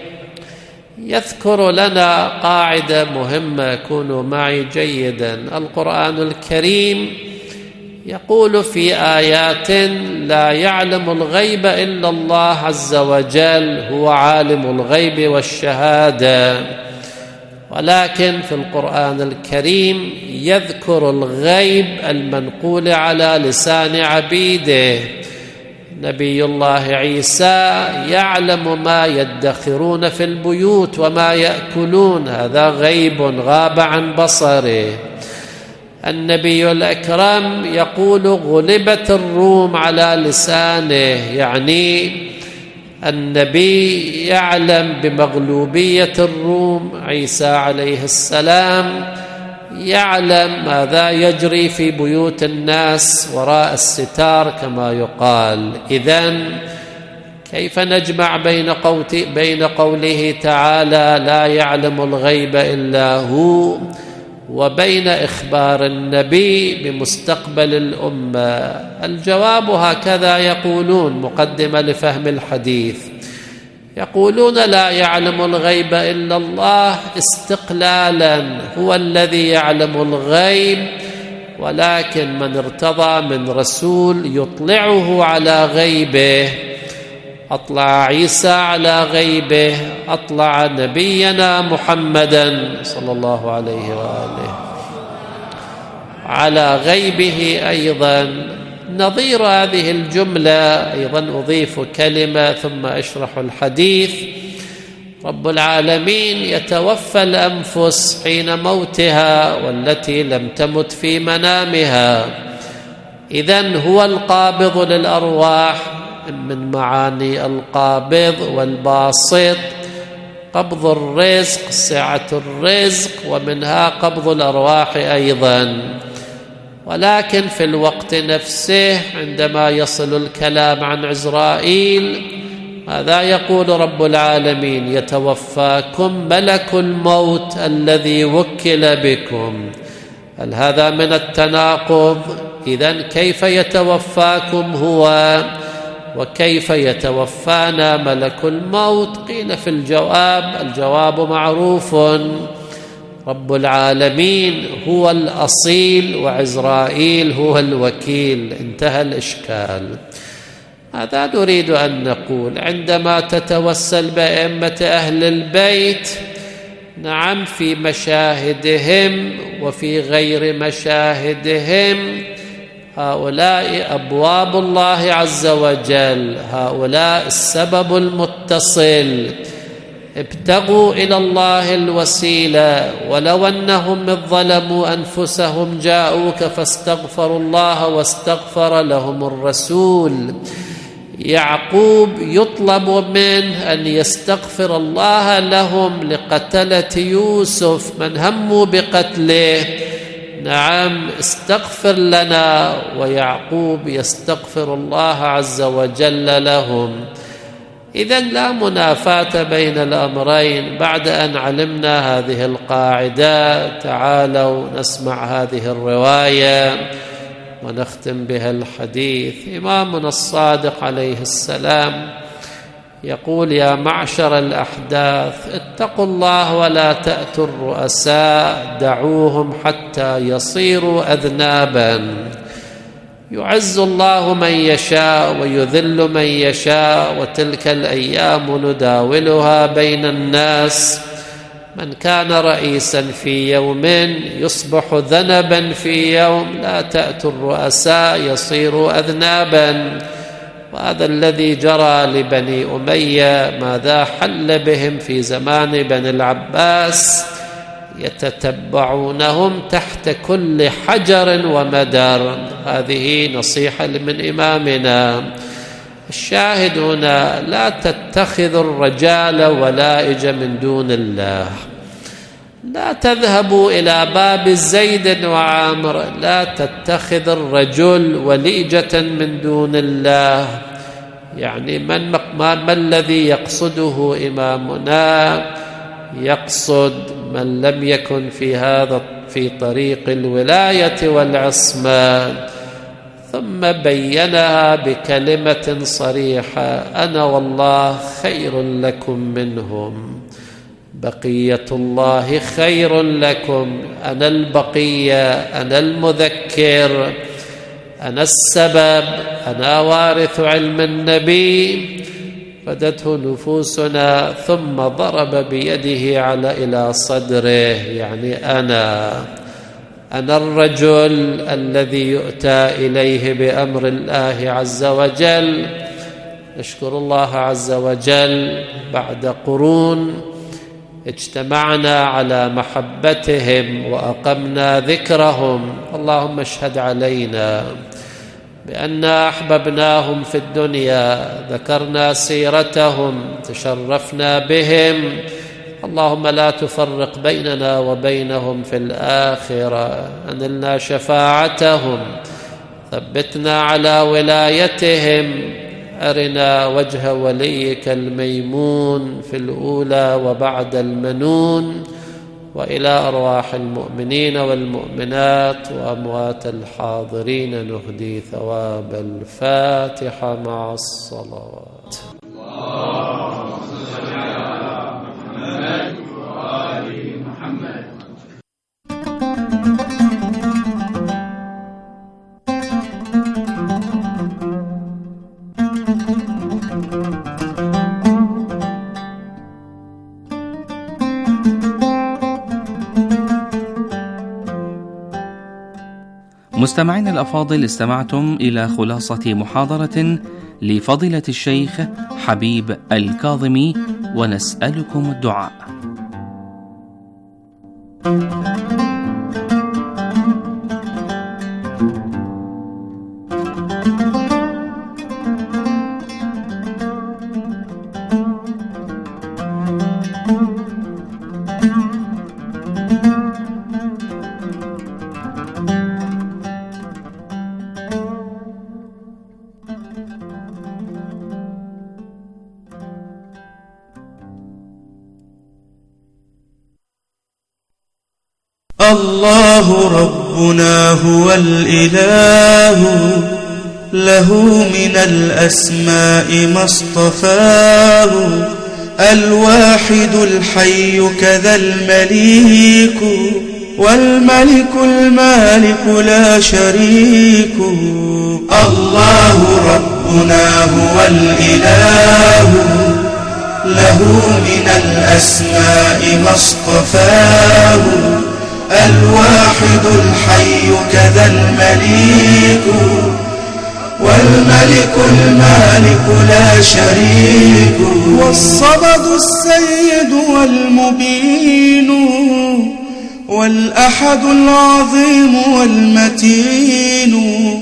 يذكر لنا قاعدة مهمة، كونوا معي جيدا. القرآن الكريم يقول في آيات لا يعلم الغيب إلا الله عز وجل، هو عالم الغيب والشهادة. ولكن في القرآن الكريم يذكر الغيب المنقول على لسان عبيده. نبي الله عيسى يعلم ما يدخرون في البيوت وما يأكلون، هذا غيب غاب عن بصره. النبي الأكرم يقول غلبت الروم على لسانه، يعني النبي يعلم بمغلوبية الروم. عيسى عليه السلام يعلم ماذا يجري في بيوت الناس وراء الستار كما يقال. إذن كيف نجمع بين قوت بين قوله تعالى لا يعلم الغيب إلا هو وبين إخبار النبي بمستقبل الأمة؟ الجواب هكذا يقولون، مقدمة لفهم الحديث. يقولون لا يعلم الغيب إلا الله استقلالا، هو الذي يعلم الغيب، ولكن من ارتضى من رسول يطلعه على غيبه. أطلع عيسى على غيبه، أطلع نبينا محمدا صلى الله عليه وآله على غيبه أيضا. نظير هذه الجملة أيضا أضيف كلمة ثم أشرح الحديث. رب العالمين يتوفى الأنفس حين موتها والتي لم تمت في منامها. إذن هو القابض للأرواح، من معاني القابض والباسط قبض الرزق، سعة الرزق، ومنها قبض الأرواح أيضا. ولكن في الوقت نفسه عندما يصل الكلام عن عزرائيل ماذا يقول رب العالمين؟ يتوفاكم ملك الموت الذي وكل بكم. هل هذا من التناقض؟ إذن كيف يتوفاكم هو وكيف يتوفانا ملك الموت؟ قيل في الجواب الجواب معروف، رب العالمين هو الأصيل وعزرائيل هو الوكيل، انتهى الإشكال. هذا نريد أن نقول عندما تتوسل بأئمة أهل البيت، نعم في مشاهدهم وفي غير مشاهدهم، هؤلاء أبواب الله عز وجل، هؤلاء السبب المتصل. ابتغوا إلى الله الوسيلة، ولو أنهم إذ ظلموا أنفسهم جاءوك فاستغفروا الله واستغفر لهم الرسول. يعقوب يطلب منه أن يستغفر الله لهم لقتلة يوسف من هموا بقتله. نعم استغفر لنا، ويعقوب يستغفر الله عز وجل لهم. إذن لا منافاة بين الأمرين. بعد أن علمنا هذه القاعدة تعالوا نسمع هذه الرواية ونختم بها الحديث. إمامنا الصادق عليه السلام يقول يا معشر الأحداث اتقوا الله ولا تأتوا الرؤساء، دعوهم حتى يصيروا أذنابا. يعز الله من يشاء ويذل من يشاء، وتلك الأيام نداولها بين الناس. من كان رئيسا في يوم يصبح ذنبا في يوم، لا تأتوا الرؤساء يصيروا أذنابا. وهذا الذي جرى لبني أمية. ماذا حل بهم في زمان بني العباس؟ يتتبعونهم تحت كل حجر ومدر. هذه نصيحة من إمامنا. الشاهد هنا: لا تتخذوا الرجال ولائج من دون الله. لا تذهبوا إلى باب زيد وعامر، لا تتخذ الرجل وليجة من دون الله. يعني من ما, ما الذي يقصده إمامنا؟ يقصد من لم يكن في هذا في طريق الولاية والعصمة. ثم بينها بكلمة صريحة: أنا والله خير لكم منهم، بقية الله خير لكم، أنا البقية، أنا المذكر، أنا السبب، أنا وارث علم النبي. فدته نفوسنا ثم ضرب بيده على إلى صدره، يعني أنا أنا الرجل الذي يؤتى إليه بأمر الله عز وجل. نشكر الله عز وجل بعد قرون اجتمعنا على محبتهم وأقمنا ذكرهم. اللهم اشهد علينا بأننا أحببناهم في الدنيا، ذكرنا سيرتهم، تشرفنا بهم. اللهم لا تفرق بيننا وبينهم في الآخرة، أنلنا شفاعتهم، ثبتنا على ولايتهم، أرنا وجه وليك الميمون في الأولى وبعد المنون. وإلى أرواح المؤمنين والمؤمنات وأموات الحاضرين نهدي ثواب الفاتحة مع الصلوات. مستمعين الأفاضل، استمعتم إلى خلاصة محاضرة لفضيلة الشيخ حبيب الكاظمي، ونسألكم الدعاء. الله ربنا هو الإله، له من الأسماء ما اصطفاه، الواحد الحي كذا المليك، والملك المالك لا شريك. الله ربنا هو الإله، له من الأسماء ما اصطفاه، الواحد الحي كذا المليك، والملك المالك لا شريك. والصمد السيد والمبين، والأحد العظيم والمتين،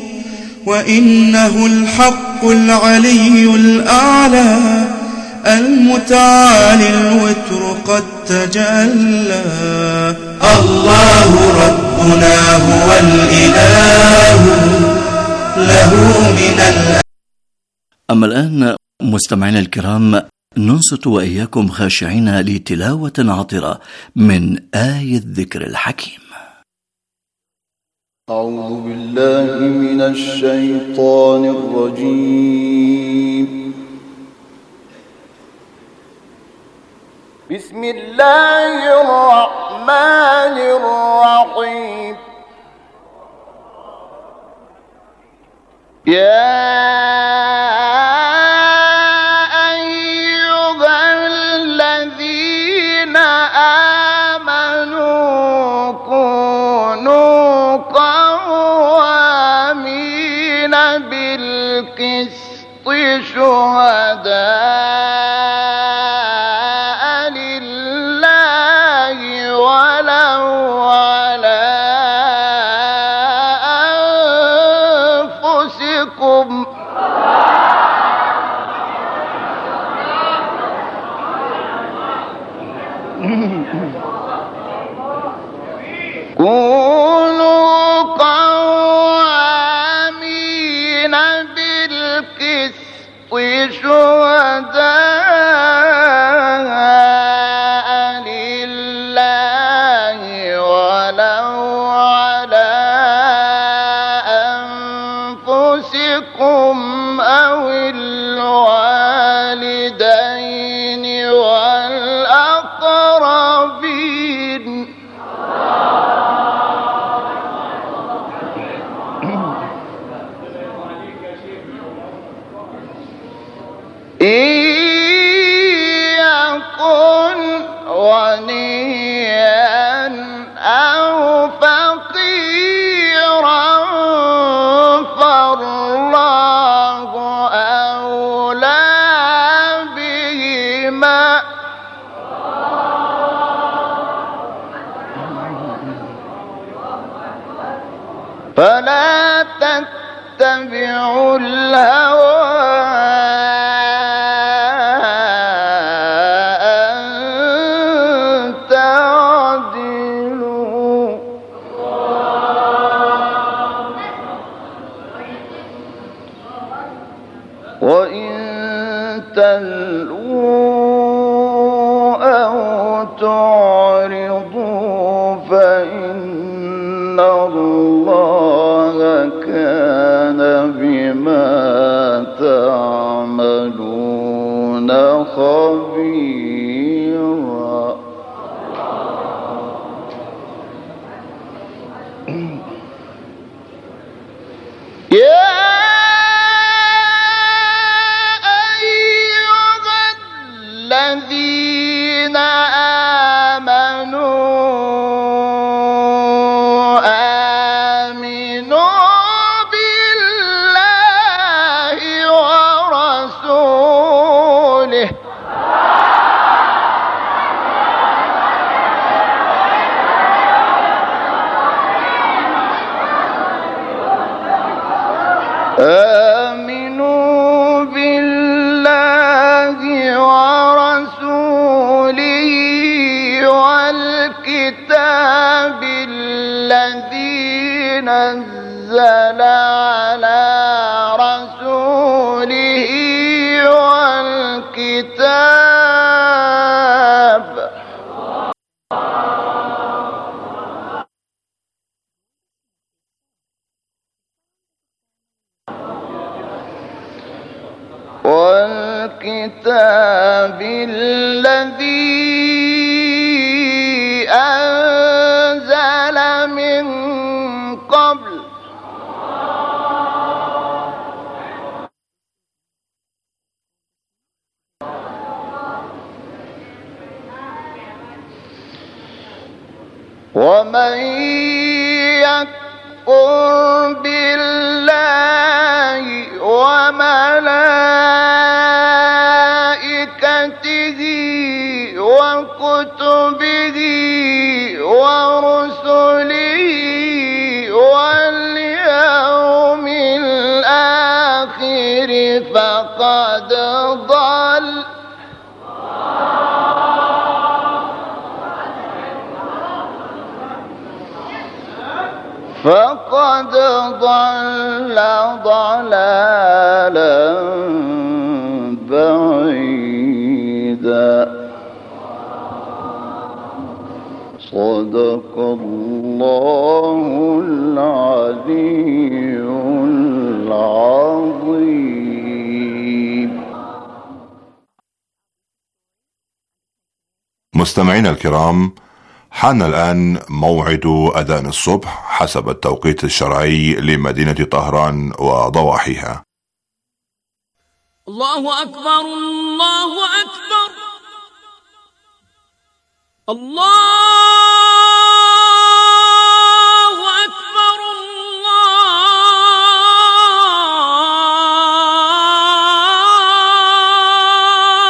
وإنه الحق العلي الأعلى، المتعالي الوتر قد تجلى. الله ربنا هو الإله، له من الأ... أما الآن مستمعينا الكرام، ننصت وإياكم خاشعين لتلاوة عطرة من آية الذكر الحكيم. أعوذ بالله من الشيطان الرجيم. بسم الله الرحمن الرحيم. يا أيها الذين كونوا قوامين بالقسط شهداء لله ولو على أنفسكم أو الوالدين والأقربين. إن يكن غنيا أو فقيرا فالله أولى بهما فلا تتبعوا الهوى أن تعدلوا وإن تلووا أو تعرضوا فإن الله كان بما تعملون خبيرا. يا أيها الذين آمنوا آمنوا بالله ورسوله والكتاب الذي نزل على رسوله والكتاب والكتاب الذي أنزل من قبل ومن يكفر بالله وملائكته وكتبه ورسله واليوم الآخر فقد ضل فقد ضل ضلالا بعيدا. صدق الله العلي العظيم. مستمعينا الكرام، حان الآن موعد أذان الصبح حسب التوقيت الشرعي لمدينة طهران وضواحيها. الله أكبر الله أكبر الله